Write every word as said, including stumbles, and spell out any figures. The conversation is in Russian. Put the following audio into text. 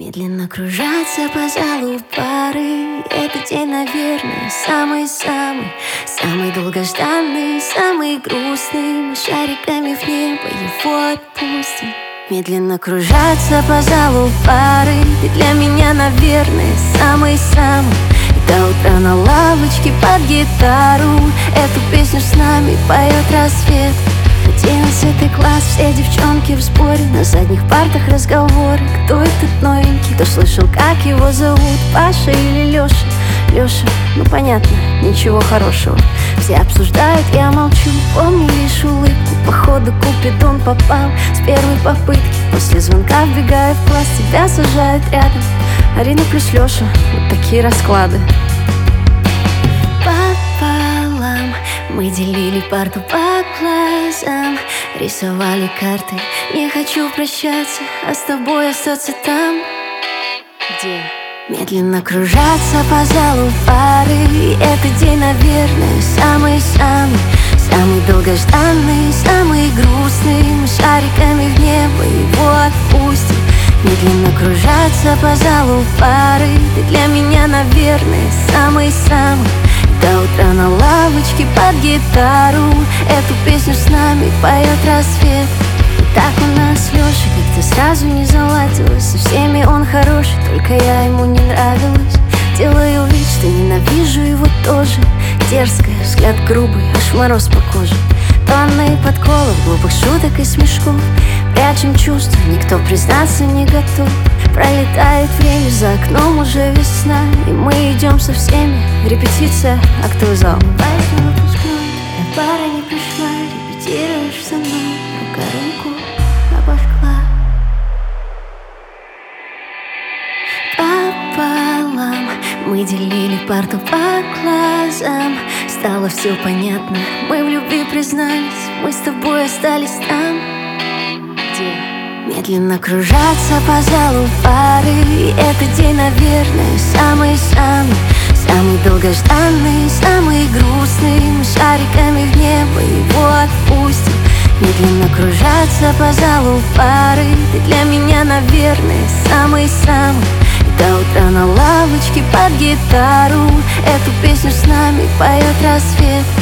Медленно кружатся по залу пары. Этот день, наверное, самый-самый, самый долгожданный, самый грустный. Мы шариками в небо его отпустим. Медленно кружатся по залу пары. Ты для меня, наверное, самый-самый. И до утра на лавочке под гитару эту песню с нами поет рассвет. Одиннадцатый класс, все девчонки в сборе. На задних партах разговоры. Кто этот новенький? Кто слышал, как его зовут? Паша или Леша? Леша, ну понятно, ничего хорошего. Все обсуждают, я молчу. Помню лишь улыбку. Походу Купидон попал с первой попытки. После звонка вбегаю в класс, тебя сажают рядом. Арина плюс Леша, вот такие расклады. Пополам мы делили парту по глазам, рисовали карты. Не хочу прощаться, а с тобой остаться там, где медленно кружатся по залу пары. И этот день, наверное, самый-самый, самый долгожданный, самый грустный. Мы шариками в небо его отпустим. Медленно кружатся по залу пары. Ты для меня, наверное, самый-самый. До утра на лавочке под гитару эту песню с нами поет рассвет. И так у нас с Лешей как-то сразу не заладилось. Со всеми он хороший, только я ему не нравилась. Делаю вид, что ненавижу его тоже. Дерзкая, взгляд грубый, аж мороз по коже. Тонны подколов, глупых шуток и смешков. Прячем чувства, никто признаться не готов. Пролетает время, за окном уже весна. И мы идем со всеми, репетиция, актовый зал. Поздно выпускной, твоя пара не пришла. Репетируешь со мной, рука руку обожгла. Пополам мы делили парту по глазам. Стало все понятно, мы в любви признались. Мы с тобой остались там, где медленно кружатся по залу пары. И этот день, наверное, самый-самый, самый долгожданный, самый грустный. Мы шариками в небо его отпустим. Медленно кружатся по залу пары. Ты для меня, наверное, самый-самый. До утра на лавочке под гитару эту песню с нами поет рассвет.